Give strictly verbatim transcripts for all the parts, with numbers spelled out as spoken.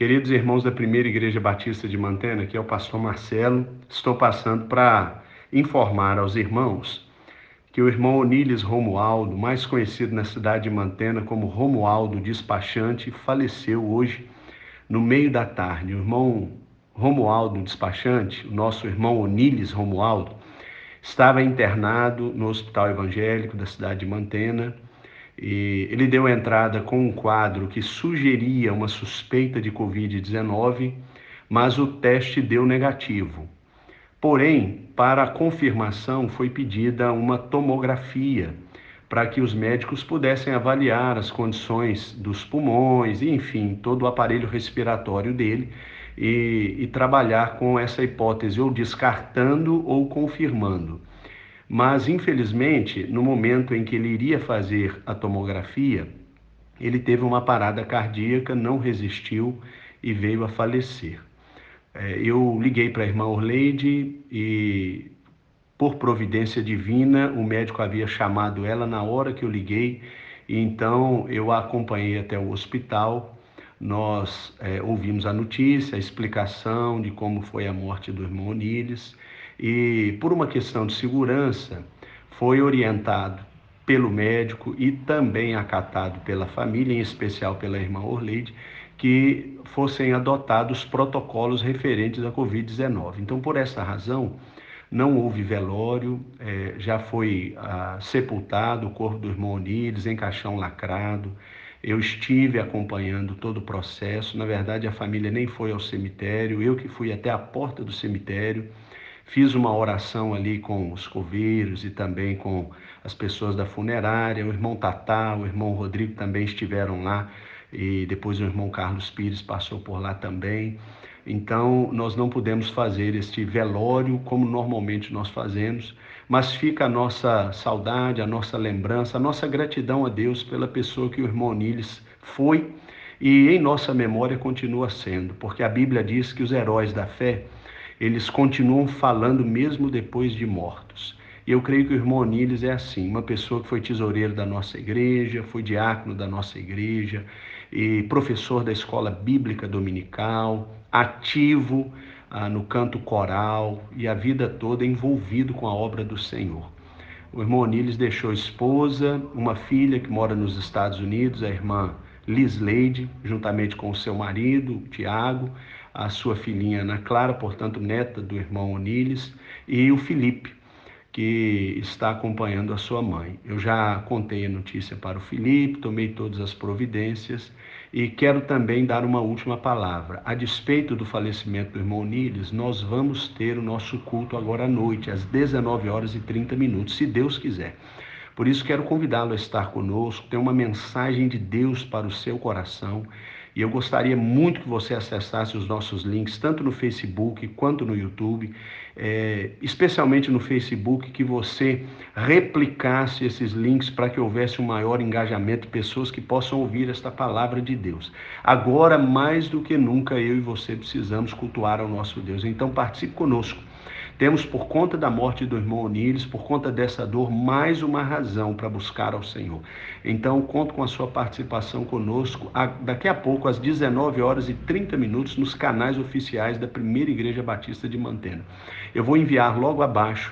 Queridos irmãos da Primeira Igreja Batista de Mantena, aqui é o pastor Marcelo. Estou passando para informar aos irmãos que o irmão Onílis Romualdo, mais conhecido na cidade de Mantena como Romualdo Despachante, faleceu hoje no meio da tarde. O irmão Romualdo Despachante, o nosso irmão Onílis Romualdo, estava internado no Hospital Evangélico da cidade de Mantena. E ele deu entrada com um quadro que sugeria uma suspeita de covid dezenove, mas o teste deu negativo. Porém, para a confirmação foi pedida uma tomografia para que os médicos pudessem avaliar as condições dos pulmões, enfim, todo o aparelho respiratório dele e, e trabalhar com essa hipótese, ou descartando ou confirmando. Mas, infelizmente, no momento em que ele iria fazer a tomografia, ele teve uma parada cardíaca, não resistiu e veio a falecer. Eu liguei para a irmã Orleide e, por providência divina, o médico havia chamado ela na hora que eu liguei, e então eu a acompanhei até o hospital. Nós é, ouvimos a notícia, a explicação de como foi a morte do irmão Onílis, e por uma questão de segurança foi orientado pelo médico e também acatado pela família, em especial pela irmã Orleide, que fossem adotados protocolos referentes à covid dezenove. Então, por essa razão, não houve velório, é, já foi ah, sepultado o corpo do irmão Onílis em caixão lacrado. Eu estive acompanhando todo o processo. Na verdade, a família nem foi ao cemitério, eu que fui até a porta do cemitério, fiz uma oração ali com os coveiros e também com as pessoas da funerária. O irmão Tatá, o irmão Rodrigo também estiveram lá, e depois o irmão Carlos Pires passou por lá também. Então, nós não pudemos fazer este velório como normalmente nós fazemos, mas fica a nossa saudade, a nossa lembrança, a nossa gratidão a Deus pela pessoa que o irmão Onílis foi e em nossa memória continua sendo, porque a Bíblia diz que os heróis da fé, eles continuam falando mesmo depois de mortos. E eu creio que o irmão Onílis é assim, uma pessoa que foi tesoureiro da nossa igreja, foi diácono da nossa igreja e professor da escola bíblica dominical, ativo ah, no canto coral e a vida toda envolvido com a obra do Senhor. O irmão Onílis deixou esposa, uma filha que mora nos Estados Unidos, a irmã Lisleide, juntamente com o seu marido, Tiago, a sua filhinha Ana Clara, portanto neta do irmão Onílis, e o Felipe, que está acompanhando a sua mãe. Eu já contei a notícia para o Felipe, tomei todas as providências e quero também dar uma última palavra. A despeito do falecimento do irmão Onílis, nós vamos ter o nosso culto agora à noite, às dezenove horas e trinta minutos, se Deus quiser. Por isso quero convidá-lo a estar conosco, tem uma mensagem de Deus para o seu coração. E eu gostaria muito que você acessasse os nossos links, tanto no Facebook quanto no YouTube, é, especialmente no Facebook, que você replicasse esses links para que houvesse um maior engajamento, pessoas que possam ouvir esta palavra de Deus. Agora, mais do que nunca, eu e você precisamos cultuar ao nosso Deus. Então, participe conosco. Temos, por conta da morte do irmão Onílis, por conta dessa dor, mais uma razão para buscar ao Senhor. Então, conto com a sua participação conosco daqui a pouco, às dezenove horas e trinta minutos, nos canais oficiais da Primeira Igreja Batista de Mantena. Eu vou enviar logo abaixo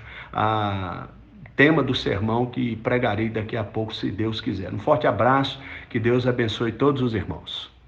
a tema do sermão que pregarei daqui a pouco, se Deus quiser. Um forte abraço, que Deus abençoe todos os irmãos.